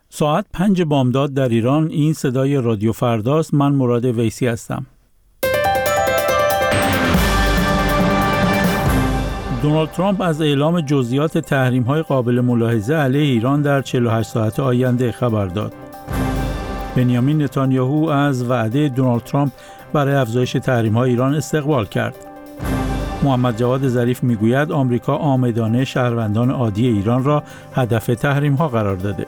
ساعت 5 بامداد در ایران. این صدای رادیو فرداست. من مراد ویسی هستم. دونالد ترامپ از اعلام جزئیات تحریم‌های قابل ملاحظه علیه ایران در 48 ساعت آینده خبر داد. بنیامین نتانیاهو از وعده دونالد ترامپ برای افزایش تحریم‌های ایران استقبال کرد. محمد جواد ظریف میگوید آمریکا عامدانه شهروندان عادی ایران را هدف تحریم‌ها قرار داده.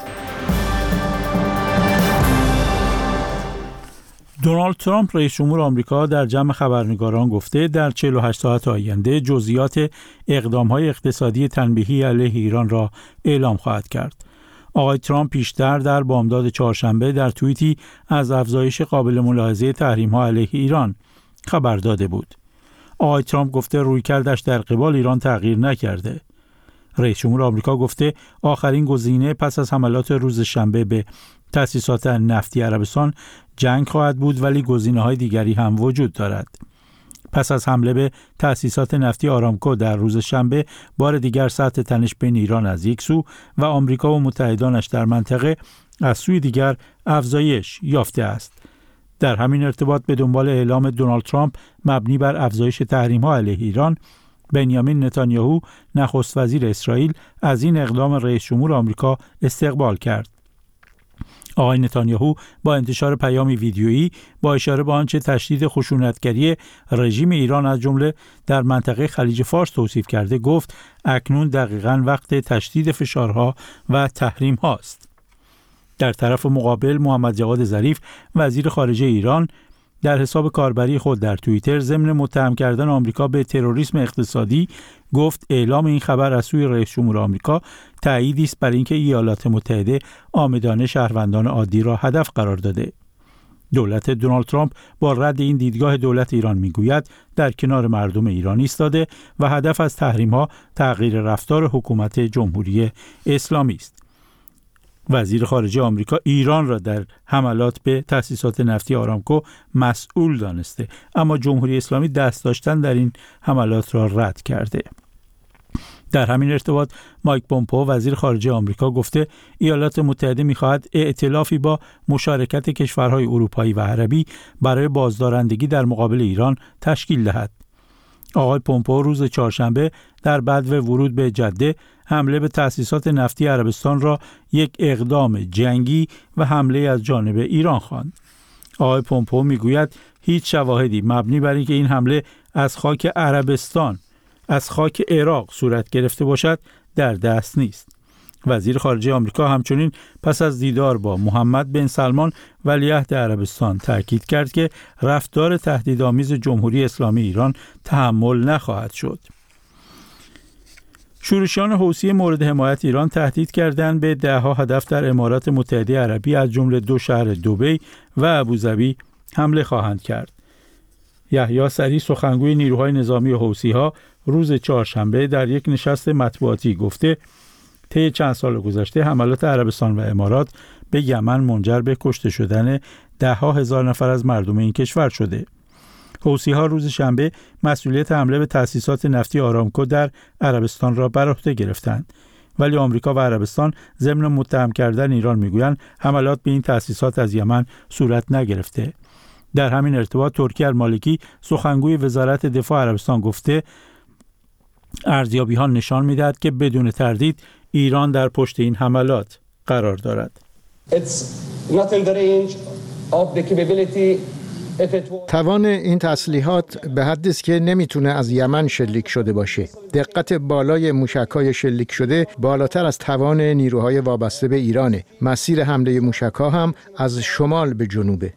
دونالد ترامپ رئیس جمهور آمریکا در جمع خبرنگاران گفته در 48 ساعت آینده جزئیات اقدام‌های اقتصادی تنبیهی علیه ایران را اعلام خواهد کرد. آقای ترامپ پیشتر در بامداد چهارشنبه در توییتی از افزایش قابل ملاحظه تحریم‌ها علیه ایران خبر داده بود. آقای ترامپ گفته رویکردش در قبال ایران تغییر نکرده. رئیس جمهور آمریکا گفته آخرین گزینه پس از حملات روز شنبه به تأسیسات نفتی عربستان جنگ خواهد بود، ولی گزینه‌های دیگری هم وجود دارد. پس از حمله به تأسیسات نفتی آرامکو در روز شنبه بار دیگر سطح تنش بین ایران از یک سو و آمریکا و متحدانش در منطقه از سوی دیگر افزایش یافته است. در همین ارتباط به دنبال اعلام دونالد ترامپ مبنی بر افزایش تحریم‌ها علیه ایران، بنیامین نتانیاهو نخست وزیر اسرائیل از این اقدام رئیس جمهور آمریکا استقبال کرد. آقای نتانیاهو با انتشار پیامی ویدیویی با اشاره به آنچه تشدید خشونتگری رژیم ایران از جمله در منطقه خلیج فارس توصیف کرده گفت اکنون دقیقاً وقت تشدید فشارها و تحریم هاست. در طرف مقابل محمد جواد ظریف وزیر خارجه ایران در حساب کاربری خود در توییتر ضمن متهم کردن آمریکا به تروریسم اقتصادی گفت اعلام این خبر از سوی رئیس جمهور آمریکا تأییدی است بر اینکه ایالات متحده عامدانه شهروندان عادی را هدف قرار داده. دولت دونالد ترامپ با رد این دیدگاه دولت ایران میگوید در کنار مردم ایران ایستاده و هدف از تحریم‌ها تغییر رفتار حکومت جمهوری اسلامی است. وزیر خارجه آمریکا ایران را در حملات به تأسیسات نفتی آرامکو مسئول دانسته، اما جمهوری اسلامی دست داشتن در این حملات را رد کرده. در همین ارتباط مایک پومپئو وزیر خارجه آمریکا گفته ایالات متحده می‌خواهد ائتلافی با مشارکت کشورهای اروپایی و عربی برای بازدارندگی در مقابل ایران تشکیل دهد. آقای پومپئو روز چهارشنبه در بدو ورود به جده حمله به تأسیسات نفتی عربستان را یک اقدام جنگی و حمله از جانب ایران خواند. آقای پومپئو میگوید هیچ شواهدی مبنی بر اینکه این حمله از خاک عربستان از خاک عراق صورت گرفته باشد در دست نیست. وزیر خارجه آمریکا همچنین پس از دیدار با محمد بن سلمان ولیعهد عربستان تاکید کرد که رفتار تهدیدآمیز جمهوری اسلامی ایران تحمل نخواهد شد. شورشیان حوثی مورد حمایت ایران تهدید کردند به ده‌ها هدف در امارات متحده عربی از جمله 2 شهر دبی و ابوظبی حمله خواهند کرد. یحیی سری سخنگوی نیروهای نظامی حوثی‌ها روز چهارشنبه در یک نشست مطبوعاتی گفته طی چند سال گذشته حملات عربستان و امارات به یمن منجر به کشته شدن 10,000 نفر از مردم این کشور شده. حوثی‌ها روز شنبه مسئولیت حمله به تأسیسات نفتی آرامکو در عربستان را بر عهده گرفتند، ولی آمریکا و عربستان ضمن متهم کردن ایران میگویند حملات به این تأسیسات از یمن صورت نگرفته. در همین ارتباط ترکی المالکی سخنگوی وزارت دفاع عربستان گفته ارزیابی‌ها نشان می‌دهد که بدون تردید ایران در پشت این حملات قرار دارد. توان این تسلیحات به حدی است که نمیتونه از یمن شلیک شده باشه. دقت بالای موشک‌های شلیک شده بالاتر از توان نیروهای وابسته به ایرانه. مسیر حمله موشک‌ها هم از شمال به جنوبه.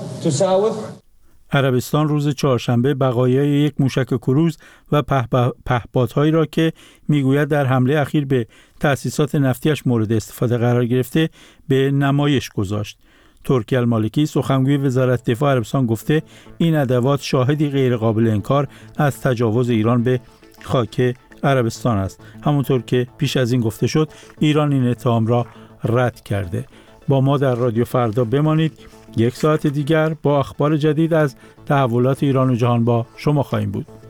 عربستان روز چهارشنبه بقایای یک موشک کروز و پهپادهایی را که میگوید در حمله اخیر به تأسیسات نفتیش مورد استفاده قرار گرفته به نمایش گذاشت. ترکی المالکی سخنگوی وزارت دفاع عربستان گفته این ادوات شاهدی غیر قابل انکار از تجاوز ایران به خاک عربستان است. همونطور که پیش از این گفته شد ایران این اتهام را رد کرده. با ما در رادیو فردا بمانید. 1 ساعت دیگر با اخبار جدید از تحولات ایران و جهان با شما خواهیم بود.